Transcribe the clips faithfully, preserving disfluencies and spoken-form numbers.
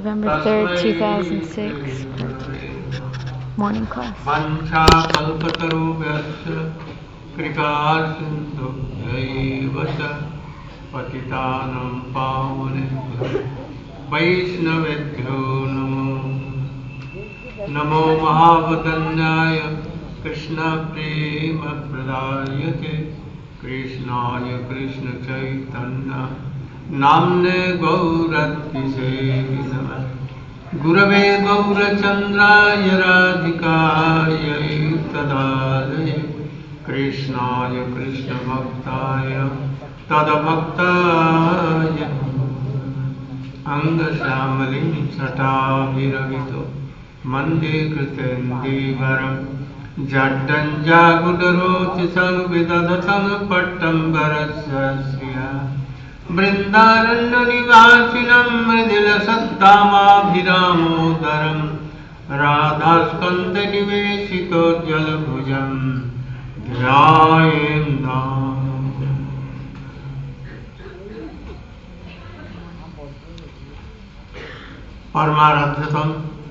November third, two thousand six, morning class. Vancha kalpatarubhyasya kripa sindhubhyaivacha patitanam pavanebhyo vaishnavebhyo namo namo mahavadanyaya krishna prema pradayate krishnaya krishna chaitanya namne gauratise namah Gurave Gaurachandraya Radhikaya Tadalaya Krishnaya Krishna Bhaktaya Tadabhaktaya Anga Shamalim Satabhiravito Mande Kritendivaram Jaddan Jagudaroti Sanvidadatam Pattambarasya Vrindaranya Nivasinam Mridila Saddhamabhiramodaram Radhaskanda Niveshito Jalabhujam Dhyayendam. Paramaradhatam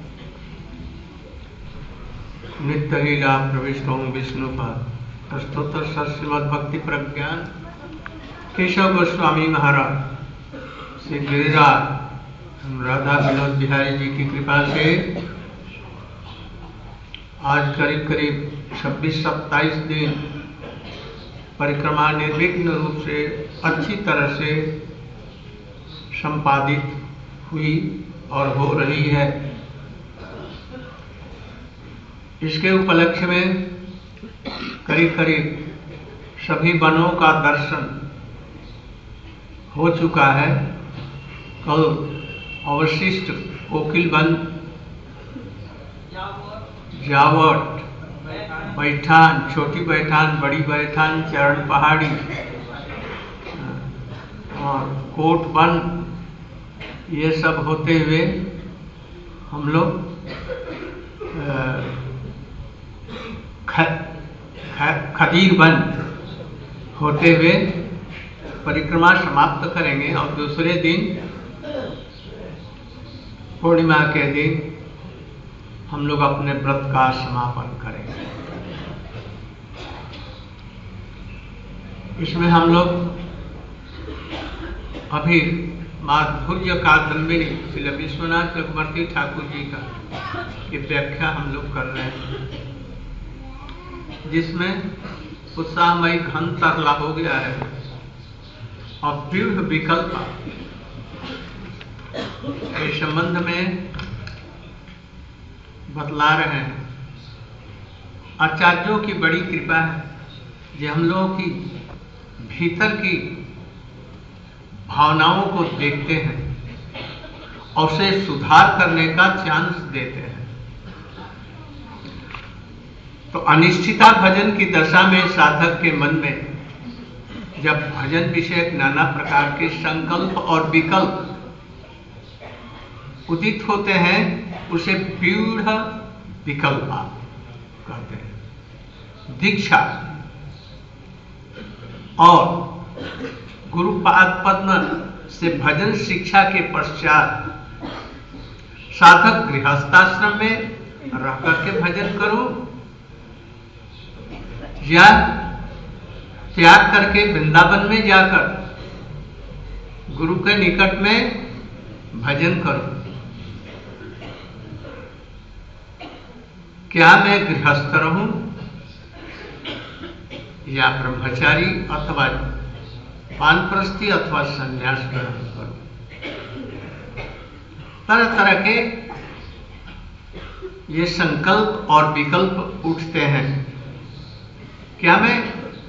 Nitya Leela Pravishtam Vishnupad Astotra Srimad Bhakti Pragyan Keshav Goswami महाराज श्री गिरिराज राधा विनोद बिहारी जी की कृपा से आज करीब करीब छब्बीस सत्ताईस दिन परिक्रमा निर्विघ्न रूप से अच्छी तरह से संपादित हुई और हो रही है। इसके उपलक्ष्य में करीब करीब सभी वनों का दर्शन हो चुका है। कल अवशिष्ट कोकिल वन, जावट, बैठान, छोटी बैठान, बड़ी बैठान, चरण पहाड़ी और कोट वन, ये सब होते हुए हम लोग खदीर वन होते हुए परिक्रमा समाप्त करेंगे और दूसरे दिन पूर्णिमा के दिन हम लोग अपने व्रत का समापन करेंगे। इसमें हम लोग अभी माधुर्य कादम्बिनी श्री विश्वनाथ चक्रवर्ती ठाकुर जी का की व्याख्या हम लोग कर रहे हैं, जिसमें उत्साहमयी घन तरला हो गया है और दृढ़ विकल्प के संबंध में बतला रहे हैं। आचार्यों की बड़ी कृपा है कि हम लोगों की भीतर की भावनाओं को देखते हैं और उसे सुधार करने का चांस देते हैं। तो अनिश्चिता भजन की दशा में साधक के मन में जब भजन विषयक नाना प्रकार के संकल्प और विकल्प उदित होते हैं, उसे व्यूढ़ विकल्प कहते हैं। दीक्षा और गुरुपाद पद्म से भजन शिक्षा के पश्चात साधक गृहस्थाश्रम में रह करके भजन करो या त्याग करके वृंदावन में जाकर गुरु के निकट में भजन करो। क्या मैं गृहस्थ रहूं या ब्रह्मचारी अथवा वानप्रस्थी अथवा संन्यास ग्रहण करूं। तरह तरह के ये संकल्प और विकल्प उठते हैं। क्या मैं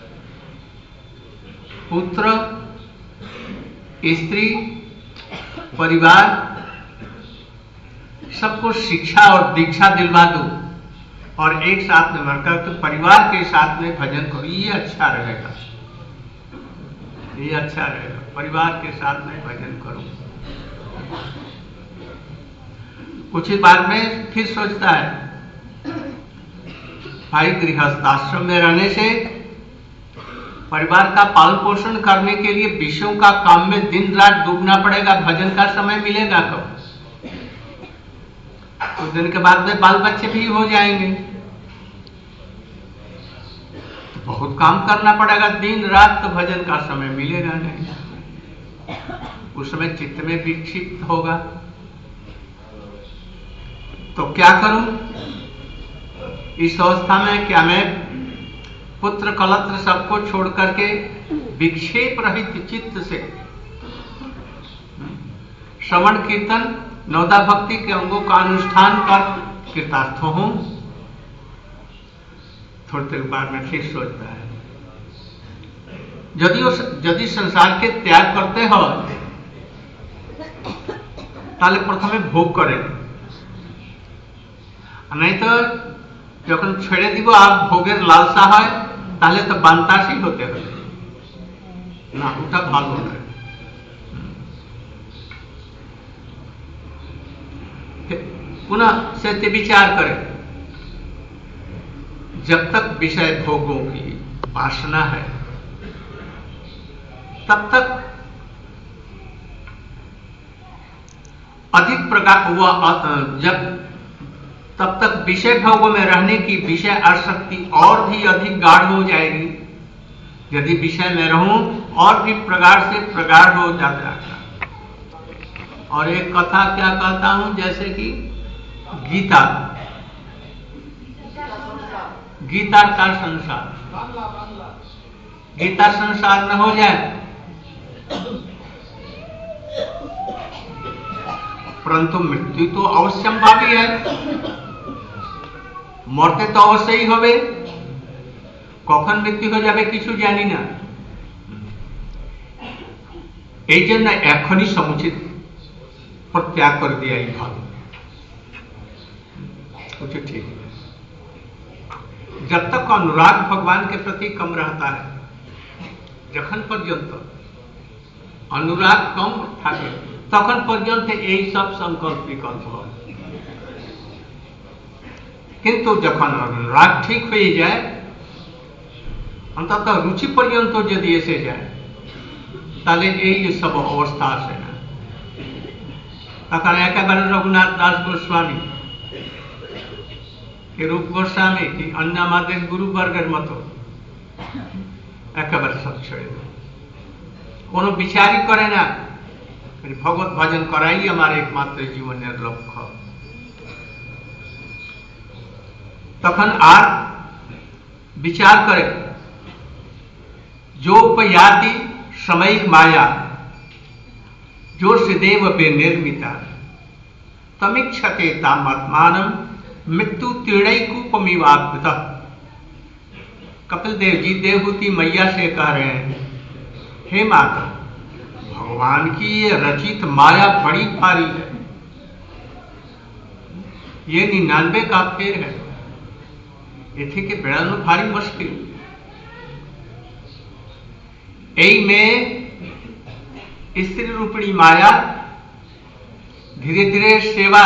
पुत्र, स्त्री, परिवार सबको शिक्षा और दीक्षा दिलवा दूं और एक साथ में मरकर तो परिवार के साथ में भजन करो, ये अच्छा रहेगा, ये अच्छा रहेगा। परिवार के साथ में भजन करो। कुछ ही बाद में फिर सोचता है भाई गृहस्थाश्रम में रहने से परिवार का पालन पोषण करने के लिए विषयों का काम में दिन रात डूबना पड़ेगा, भजन का समय मिलेगा कब? कुछ दिन के बाद में बाल बच्चे भी हो जाएंगे, तो बहुत काम करना पड़ेगा। दिन रात तो भजन का समय मिलेगा नहीं, उस समय चित्त में विक्षिप्त होगा। तो क्या करूं इस अवस्था में? क्या मैं पुत्र कलत्र सबको छोड़ करके विक्षेप रहित चित्त से श्रवण कीर्तन नवदा भक्ति के अंगों का अनुष्ठान कर कृतार्थ हूं? थोड़ी देर बाद में ठीक सोचता है, यदि यदि संसार के त्याग करते हो ताले प्रथमे भोग करें, नहीं तो যখন ছেড়ে দিব আর ভোগের লালসা হয় তাহলে তো বান্তাসী হতে হবে না, ওটা ভালো নয়। पुनः सत्य विचार करें, जब तक विषय भोगों की वासना है तब तक अधिक प्रकार हुआ, जब तब तक विषय भोगों में रहने की विषय आसक्ति और भी अधिक गाढ़ हो जाएगी। यदि विषय में रहूं और भी प्रगाढ़ से प्रगाढ़ हो जाता है। और एक कथा क्या कहता हूं, जैसे कि गीता गीता का संसार, गीता संसार न हो जाए परंतु मृत्यु तो अवश्यंभावी है, मरते तो अवश्य ही হবে, কখন মৃত্যু হয়ে যাবে কিছু জানি না। এই জন্য এখনই সমুচিত প্রত্যাগ করে দেওয়াই ভালো। कुछ ठीक है। जब तक अनुराग भगवान के प्रति कम रहता है, जखन पर्यंत अनुराग कम থাকে तखन पर्यंत यही सब संकल्प विकल्प हो, किंतु जखन अनुराग ठीक हो जाए अंततः रुचि पर्यंत यदि एसे जाए ताले यही सब अवस्था आसे ना। तखन एकेबारे रघुनाथ दास गोस्वामी कि रूप गोस्वामी कि अन्य आमादेर गुरुवर्गेर मतो एकेबारे सब छेड़े देय, कोनो विचारই करे ना, भगवत भजन कराई हमारे एकमात्र जीवनेर लक्ष्य। तखन आर विचार करे, जोपयाति समयिक माया जो सदैव बेनिर्मिता तमीक्षते तामात्मानं मृत्यु तीर्णैकूपमिवाप्यतः। कपिल देव जी देवहूति मैया से कह रहे हैं, हे माता, भगवान की ये रचित माया बड़ी भारी है, ये निन्यानवे का फेर है, इथे के बेड़ानो भारी मुश्किल। यही में स्त्री रूपिणी माया धीरे धीरे सेवा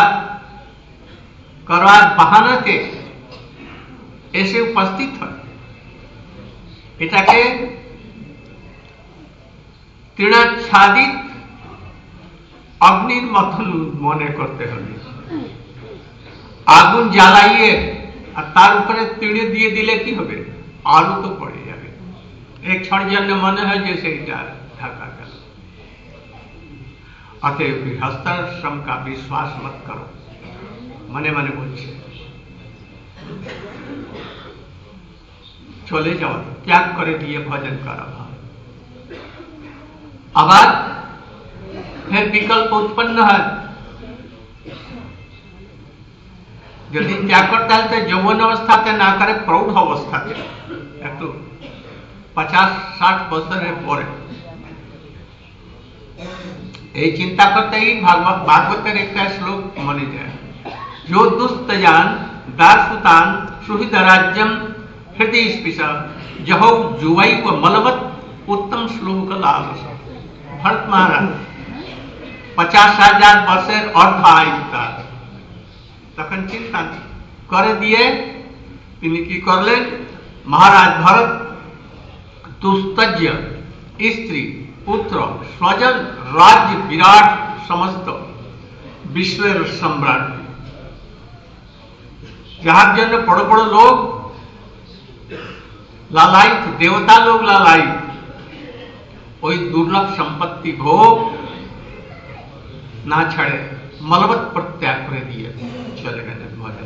करवार बहाना के ऐसे उपस्थित है, এটাকে তৃণাচ্ছাদিত অগ্নির মতন মনে করতে হবে। আগুন জ্বালাইয়ে আর তার উপরে তিড়ে দিয়ে দিলে কি হবে, আরো তো পড়ে যাবে। এক क्षण জন্য মনে হয় যে সেটা ঢাকা গেল। अतएव गृहस्थाश्रम का विश्वास मत करो, मने मने बोलছে चले जाओ, त्याग करे दिए भजन करा। আবার फिर विकल्प उत्पन्न है, यदि त्याग करते हैं तो यौवन अवस्थाते ना करे प्रौढ़ अवस्थाते एक तो पचास साठ बছরের পরে। এই চিন্তা করতে ही भागवत भागवतेर एक श्लोक मने जाए, जो दुस्तजान दासुतान सुहृद राज्यम हृदय स्पिशा जहो जुवाई व मलवत उत्तम श्लोक लालस। भरत महाराज पचास हजार वर्षेर अर्ध आयुता तखन चिंता करे दिए তিনি কি করলেন, महाराज भरत दुस्तज्य स्त्री पुत्र स्वजन राज्य विराट समस्त विश्वेर सम्राट যাহার জন্য বড় বড় লোক লালায়িত, দেবতা লোক লালায়িত, ওই দুর্লভ সম্পত্তি ভোগ না ছাড়ে मलबत प्रत्याग कर दिए, चले गए भजन।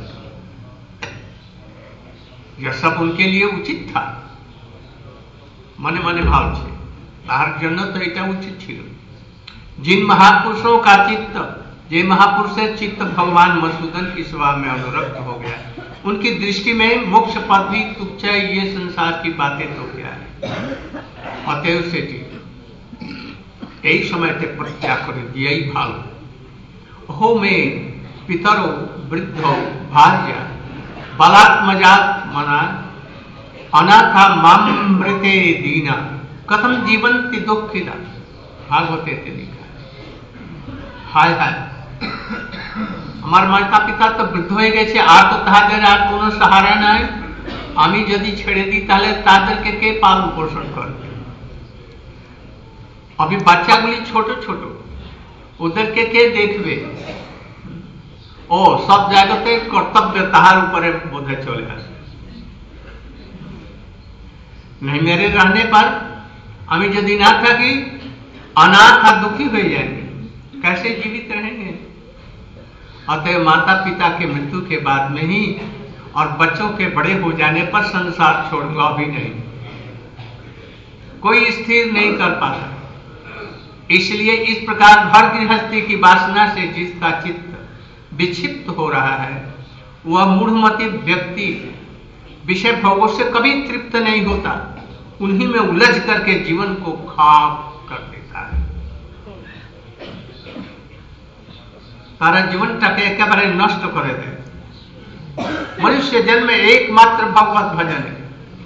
यह सब उनके लिए उचित था, मने मने भाव से तार जन्म तो এটা उचित छिल। जिन महापुरुषों का चित्त, जे महापुरुषेर चित्त भगवान मधुसूदन की सेवा में अनुरक्त हो गया, उनकी दृष्टि में मोक्ष पद भी तुच्छ है, ये संसार की बातें तो क्या है। अतएव से यही समय से प्रत्याग कर दिया ही भाव। हो में पितरो वृद्धो भार्या बलात्मजात मना अनाथा मामृते दीना कथम जीवंति दुखिदा। भागवते ते लिखा। हाय हाय আমার মাতা পিতা তো বৃদ্ধ হয়ে গেছে, আর তো তাদের আর কোনো সাহারা নাই। আমি যদি ছেড়ে দিই তাহলে তাদেরকে কে পালন পোষণ করবে? अभी বাচ্চাগুলি ছোট ছোট, ওদেরকে কে দেখবে? ও সব জায়গাতে কর্তব্য তাহার উপরে বোধে চলে আসে। नहीं मेरे रहने पर আমি যদি না থাকি अनाथ और दुखी हो जाएंगे, कैसे जीवित रहेंगे? अतः माता पिता के मृत्यु के बाद में ही और बच्चों के बड़े हो जाने पर संसार छोड़ूंगा भी नहीं, कोई स्थिर नहीं कर पाता। इसलिए इस प्रकार भर गृहस्थी की वासना से जिसका चित्त विक्षिप्त हो रहा है, वह मूढ़मती व्यक्ति विषय भोगों से कभी तृप्त नहीं होता, उन्हीं में उलझ करके जीवन को खाक कर देता है। तारा जीवनटाके एकेबारे नष्ट करे दे। मनुष्य जन्म एकमात्र भगवत भजन है।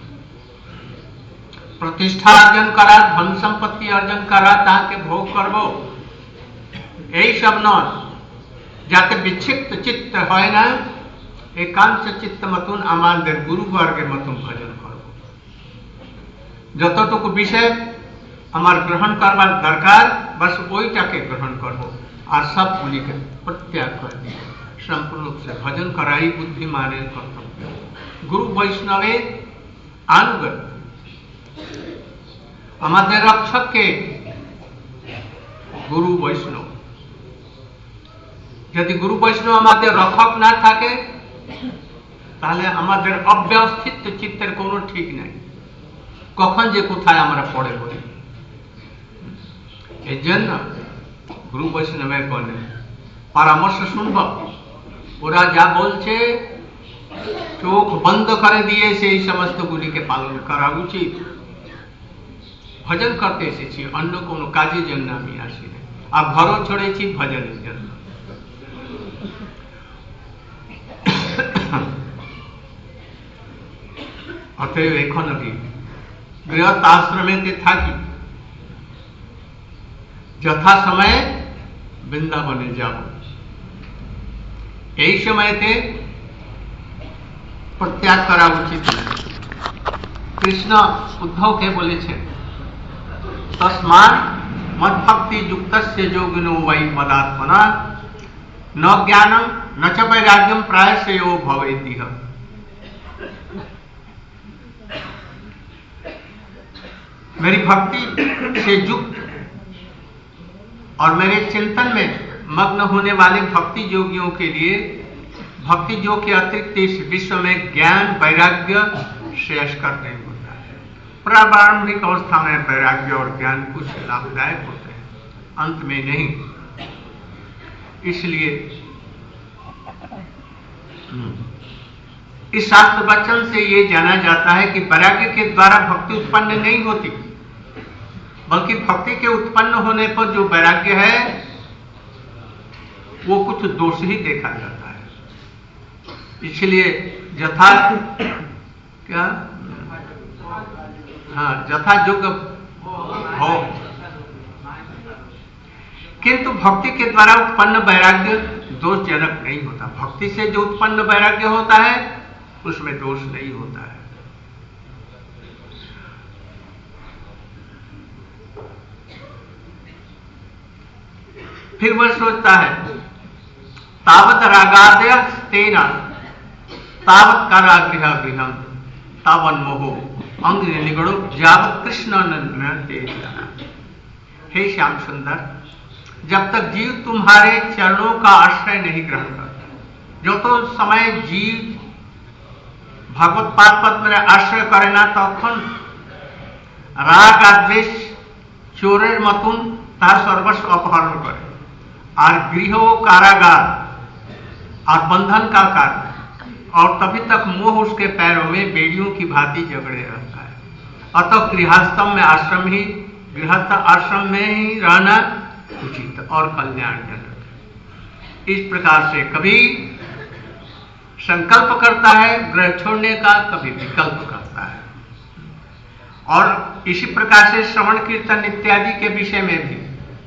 प्रतिष्ठा अर्जन करा, धन संपत्ति अर्जन करा, ताके भोग करबो, यही सब नय। जाते विक्षिप्त चित्त है ना, एकांत चित्त मतुन आमादेर गुरु वर्गे मतुन भजन करबो। যতটুকু বিষয় আমার গ্রহণ করবার দরকার, बस ওইটাকে গ্রহণ করবো, আর সবগুলিকে প্রত্যাগ করে দিয়ে संपूर्ण रूप से भजन कराई बुद्धिमाনের कर्तव्य। गुरु वैष्णवेर अनुगत আমাদের রক্ষককে গুরু বৈষ্ণব। যদি গুরু বৈষ্ণব আমাদের রক্ষক না থাকে তাহলে আমাদের অব্যবস্থিত চিত্তের কোনো ঠিক নাই, কখন যে কোথায় আমরা পড়ে বলি। এই জন্য গুরু বৈষ্ণবের বলে পরামর্শ শুনব, ওরা যা বলছে চোখ বন্ধ করে দিয়ে সেই সমস্ত গুলিকে পালন করা উচিত। ভজন করতে এসেছি, অন্য কোনো কাজের জন্য আমি আসি না, আর ঘরও ছড়েছি ভজনের জন্য। অতএব এখন আমি গৃহস্থ আশ্রমেতে থাকি, যথা সময়ে বৃন্দাবনে যাব। এই সময়তে প্রত্যাগ করা উচিত। কৃষ্ণ উদ্ধবকে বলেছেন तस्मात् मद्भक्ति युक्तस्य योगिनो वै मदात्मना न ज्ञानम न च वैराग्यम प्रायश्यो भवेतिह। मेरी भक्ति से युक्त और मेरे चिंतन में मग्न होने वाले भक्ति योगियों के लिए भक्ति योग के अतिरिक्त इस विश्व में ज्ञान वैराग्य श्रेयस्कर नहीं होता। प्रारंभिक अवस्था में वैराग्य और ज्ञान कुछ लाभदायक होते हैं, अंत में नहीं। इसलिए इस शास्त्र वचन से ये जाना जाता है कि वैराग्य के द्वारा भक्ति उत्पन्न नहीं होती, बल्कि भक्ति के उत्पन्न होने पर जो वैराग्य है वो कुछ दोष ही देखा जाता है। इसलिए यथा क्या हाँ यथा योग्य हो, किंतु भक्ति के द्वारा उत्पन्न वैराग्य दोषजनक नहीं होता। भक्ति से जो उत्पन्न वैराग्य होता है उसमें दोष नहीं होता है। फिर वह सोचता है तावत रागादय तेना तावत कारागृह गृहम तावन मोहो अंग निगड़ो जावत कृष्ण न देख जाना। हे श्याम सुंदर, जब तक जीव तुम्हारे चरणों का आश्रय नहीं ग्रहण करता, जो तो समय जीव भागवत पाद पद में आश्रय करे ना तखन राग आद्वेष चोरेर मतन तार सर्वस्व अपहरण करे और गृह कारागार और बंधन का कारण, और तभी तक मोह उसके पैरों में बेड़ियों की भांति जगड़े रहता है। अतः गृहस्थम में आश्रम ही गृहस्थ आश्रम में ही रहना उचित और कल्याणजनक। इस प्रकार से कभी संकल्प करता है ग्रह छोड़ने का, कभी विकल्प करता है। और इसी प्रकार से श्रवण कीर्तन इत्यादि के विषय में भी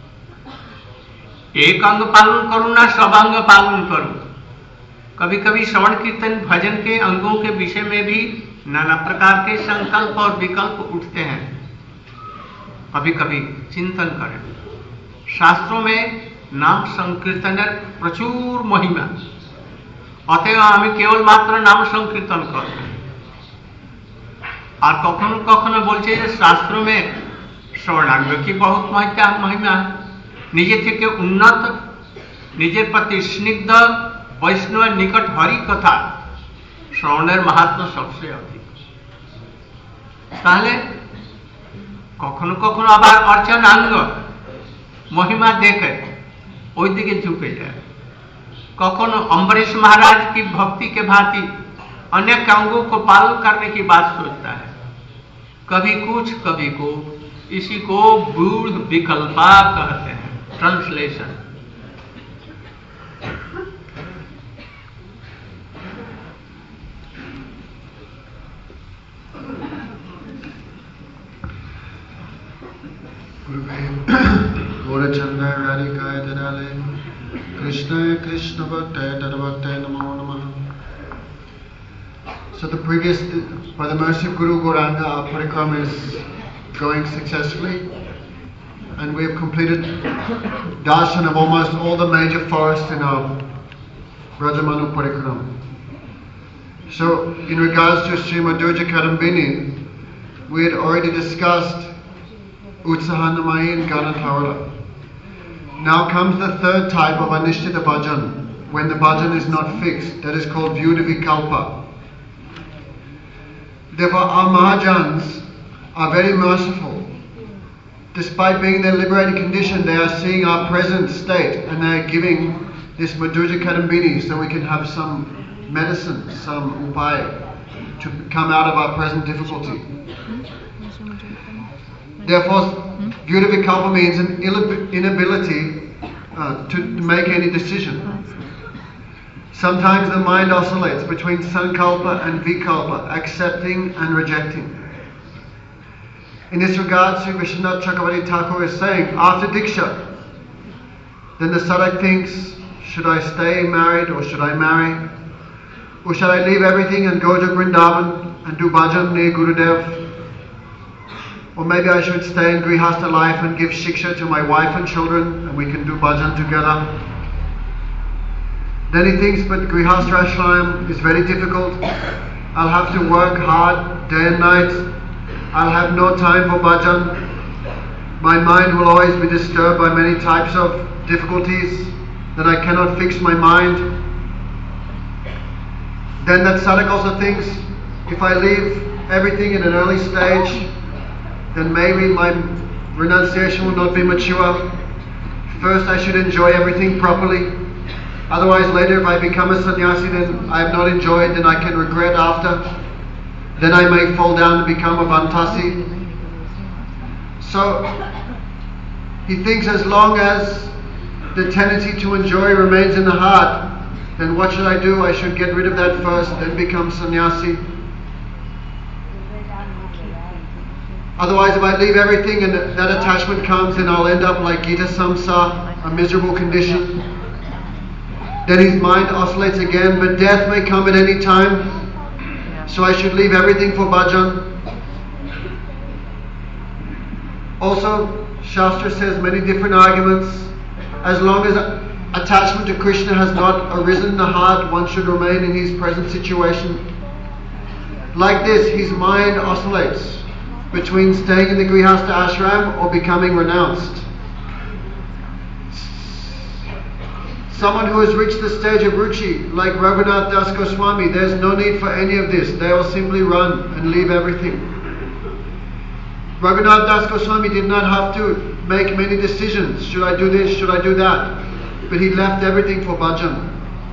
एक अंग पालन करूं ना सब अंग पालन करूं। कभी कभी श्रवण कीर्तन भजन के अंगों के विषय में भी नाना प्रकार के संकल्प और विकल्प उठते हैं। कभी कभी चिंतन करें, शास्त्रों में नाम संकीर्तन प्रचुर महिमा, अतएव हमें केवल मात्र नाम संकीर्तन करते हैं। और कखनो कखनो बोलছে যে शास्त्रों में श्रवणांग की बहुत महत्ता महिमा है। निजे থেকে उन्नत निजे प्रति स्निग्ध वैष्णव निकट हरि कथा श्रवणेर महात्म सबसे अधिक। তাহলে কখনো কখনো আবার अर्चनांग महिमा देखे ওই দিকে ঝুঁকে যায়। कखनो अम्बरीश महाराज की भक्ति के भांति अनेक अंगों को पालन करने की बात सोचता है, कभी कुछ कभी को। इसी को बूढ़ विकल्पा कहते हैं। Translation. Gaurachandra Radhikaya Dadale Krishna Krishna Bhakta Tadabhakta Namo Namaha. So the previous, by the mercy of Guru Gauranga, our parikram is going successfully, and we have completed darshan of almost all the major forests in our Brajamanu parikram. So in regards to Srimad Durja Kadambini, we had already discussed Utsahanamayi and Ganadharala. Now comes the third type of Anishtita Bhajan, when the bhajan is not fixed, that is called Vyuda Vikalpa. Therefore our Mahajans are very merciful. Despite being in their liberated condition, they are seeing our present state and they are giving this Madhurya Kadambini so we can have some medicine, some upaya to come out of our present difficulty. Therefore, Vyuda Vikalpa means an inability uh, to make any decision. Sometimes the mind oscillates between Sankalpa and Vikalpa, accepting and rejecting. In this regard, Sri Vishwanath Chakravarti Thakur is saying, after Diksha, then the sadhak thinks, should I stay married or should I marry? Or should I leave everything and go to Vrindavan and do bhajan near Gurudev? Or maybe I should stay in Grihastha life and give shiksha to my wife and children and we can do bhajan together. Then he thinks, but Grihastha Ashram is very difficult. I'll have to work hard day and night. I'll have no time for bhajan. My mind will always be disturbed by many types of difficulties that I cannot fix my mind. Then that sadhak also thinks, if I leave everything in an early stage, then maybe my renunciation will not be mature. First I should enjoy everything properly. Otherwise later if I become a sannyasi, then I have not enjoyed, then I can regret after. Then I may fall down and become a vantasi. So he thinks as long as the tendency to enjoy remains in the heart, then what should I do? I should get rid of that first, then become sannyasi. Otherwise, if I leave everything and that attachment comes, then I'll end up like Gita Samsa, a miserable condition. Then his mind oscillates again, but death may come at any time, so I should leave everything for bhajan. Also, Shastra says many different arguments. As long as attachment to Krishna has not arisen in the heart, one should remain in his present situation. Like this, his mind oscillates between staying in the Grihastha ashram or becoming renounced. Someone who has reached the stage of ruchi, like Raghunath Das Goswami, there's no need for any of this. They will simply run and leave everything. Raghunath Das Goswami did not have to make many decisions. Should I do this? Should I do that? But he left everything for bhajan.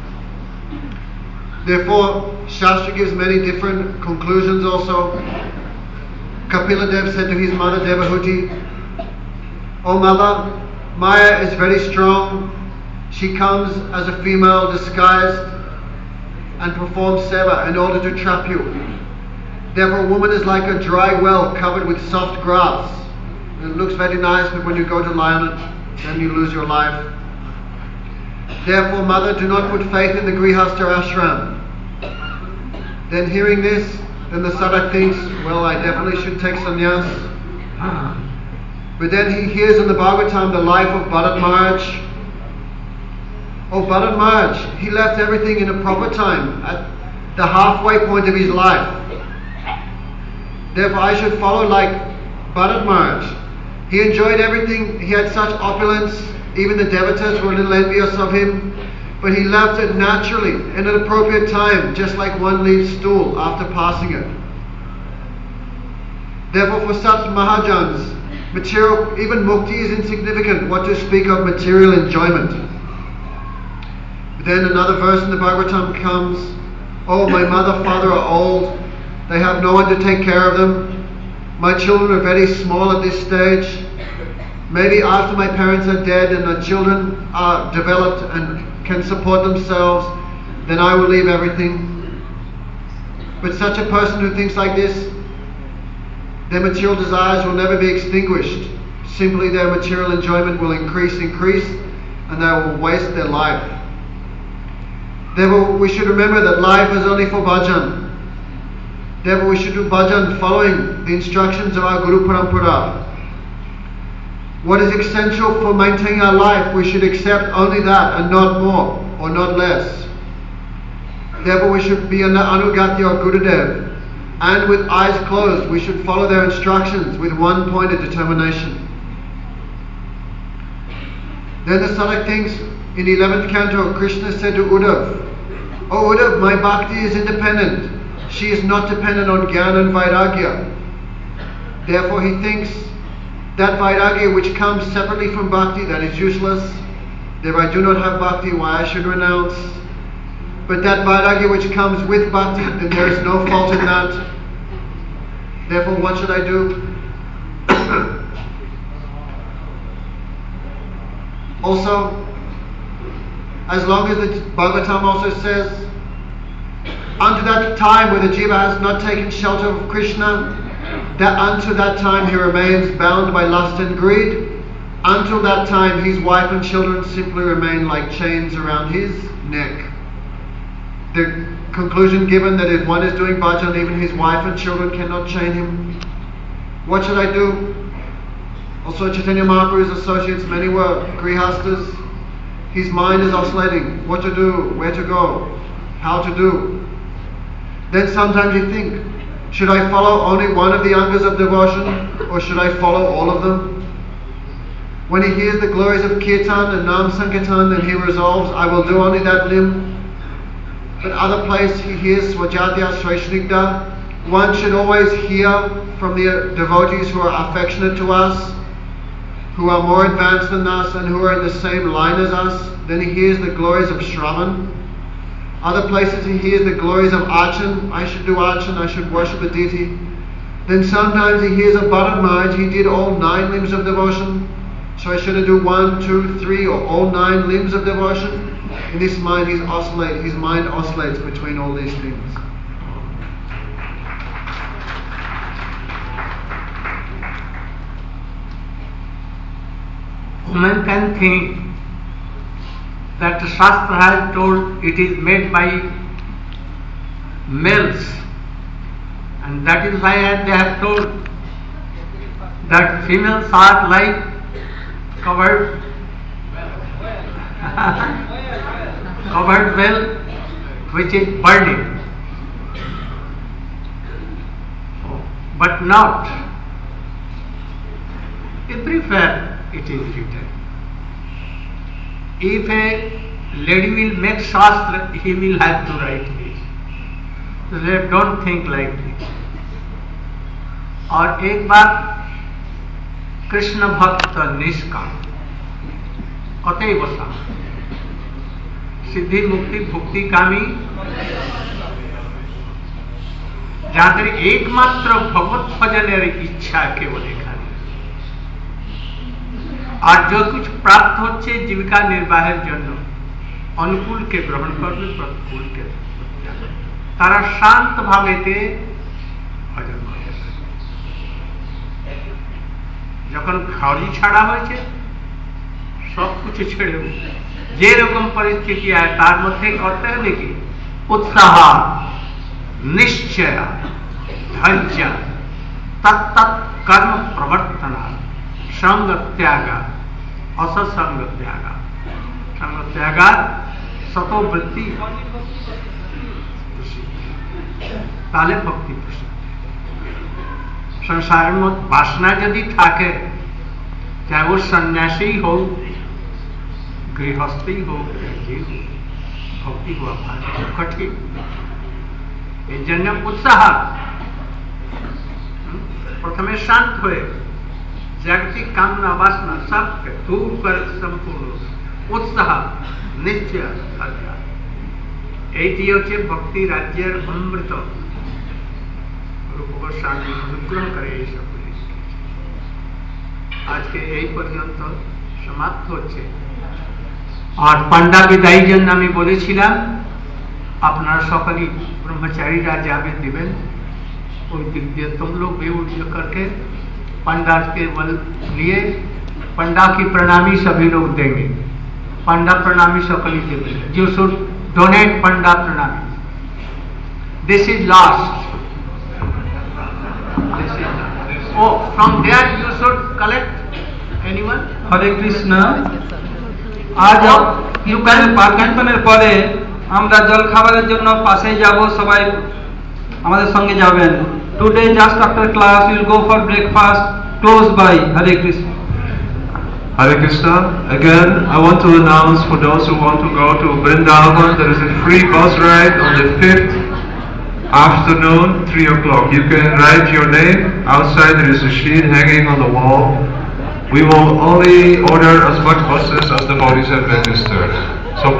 Therefore, Shastra gives many different conclusions also. Kapila Dev said to his mother Devahuti, "O mother, Maya is very strong. She comes as a female disguised and performs seva in order to trap you. Therefore, a woman is like a dry well covered with soft grass. It looks very nice, but when you go to lie on it, then you lose your life. Therefore, mother, do not put faith in the Grihastha ashram." Then hearing this, then the sadhak thinks, well, I definitely should take sannyas. But then he hears in the Bhagavatam the life of Bharat Maharaj. Oh, Bharat Maharaj, he left everything in a proper time, at the halfway point of his life. Therefore, I should follow like Bharat Maharaj. He enjoyed everything, he had such opulence, even the devatas were a little envious of him. But he left it naturally, in an appropriate time, just like one leaves stool after passing it. Therefore, for such Mahajans, material, even mukti is insignificant, what to speak of material enjoyment. Then another verse in the Bhagavatam comes, "Oh, my mother, father are old, they have no one to take care of them. My children are very small at this stage. Maybe after my parents are dead and the children are developed and can support themselves, then I will leave everything." But such a person who thinks like this, their material desires will never be extinguished. Simply their material enjoyment will increase, increase, and they will waste their life. Therefore, we should remember that life is only for bhajan. Therefore, we should do bhajan following the instructions of our Guru Parampara. What is essential for maintaining our life, we should accept only that and not more or not less. Therefore, we should be under Anugatya of Gurudev, and with eyes closed, we should follow their instructions with one pointed determination. Then the sadhak thinks, in the eleventh canto, Krishna said to Uddhav, "O Uddhav, my bhakti is independent. She is not dependent on jnana and vairagya." Therefore he thinks, that vairagya which comes separately from bhakti, that is useless. Therefore I do not have bhakti, why I should renounce. But that vairagya which comes with bhakti, then there is no fault in that. Therefore what should I do? Also, as long as the Bhagavatam also says, unto that time where the jiva has not taken shelter of Krishna, that unto that time he remains bound by lust and greed. Until that time his wife and children simply remain like chains around his neck. The conclusion given that if one is doing bhajan, even his wife and children cannot chain him. What should I do? Also Chaitanya Mahaprabhu's associates, many were grihastas. His mind is oscillating. What to do? Where to go? How to do? Then sometimes you think, should I follow only one of the angas of devotion, or should I follow all of them? When he hears the glories of Kirtan and Nam Sankirtan, then he resolves, I will do only that limb. But other place he hears Swajatya Shreshnikda. One should always hear from the devotees who are affectionate to us, who are more advanced than us and who are in the same line as us. Then he hears the glories of Shravan. Other places he hears the glories of Archan. I should do Archan, I should worship the deity. Then sometimes he hears of Bharat Maharaj, he did all nine limbs of devotion. So I shouldn't do one, two, three, or all nine limbs of devotion. In this mind he's oscillate, his mind oscillates between all these things. Woman can think that the Shastra has told it is made by males, and that is why they have told that females are like covered covered well which is burning. But not everywhere it is written. If a lady will make shastra, he will have to write this. So they don't think like this. और एक बार कृष्ण भक्त निष्काम अतएव सा सिद्धि मुक्ति भुक्ति कामी যাদের একমাত্র ভগবত ভজনের ইচ্ছা কেবল এখানে আর जो कुछ प्राप्त হচ্ছে জীবিকা নির্বাহের জন্য অনুকূলকে গ্রহণ করবে প্রতিকূলকে তারা শান্ত ভাবেতে ভজন করে যখন ঘড়ি ছাড়া হয়েছে সব কিছু ছেড়ে যে রকম পরিস্থিতি আছে তার মধ্যে করতে হবে কি উৎসাহ निश्चय धैर्य तत्त कर्म प्रवर्तन संग त्याग असंग त्याग संग त्याग सतोवृत्ति ताले भक्ति संसार में वासना यदि थाके चाहे वो सन्यासी हो गृहस्थी हो भक्ति हुआ कठिन जन्य उत्साह प्रथमे शांत हुए जागतिक कामना वासना सबके दूर कर संपूर्ण उत्साह निश्चय এইটি হচ্ছে ভক্তি রাজ্যের অমৃত রূপ গোস্বামী অনুগ্রহ করে এইসব আজকে এই পর্যন্ত সমাপ্ত হচ্ছে আর পান্ডা বিদায়ী জন্য আমি বলেছিলাম আপনারা সকলেই ब्रह्मचारीरा जावे दिवें कोई दिख दिए तुम लोग भी उठ करके पंडा के बल लिए पंडा की प्रणामी सभी लोग देंगे पंडा प्रणामी सकली देंगे यू शुड डोनेट पंडा प्रणामी दिस इज लास्ट ओ from there you should collect anyone Hare Krishna आज ইউক্রেন পাঠ্যান্তনের পরে আমরা জল খাবারের জন্য পাশে যাব সবাই আমাদের সঙ্গে যাবেন today just after class will go for breakfast close by Hare Krishna Hare Krishna. Again, I want to announce for those who want to go to Vrindavan, there is a free bus ride on the fifth afternoon, three o'clock. You can write your name. Outside there is a sheet hanging on the wall. We will only order as much buses as the bodies have registered.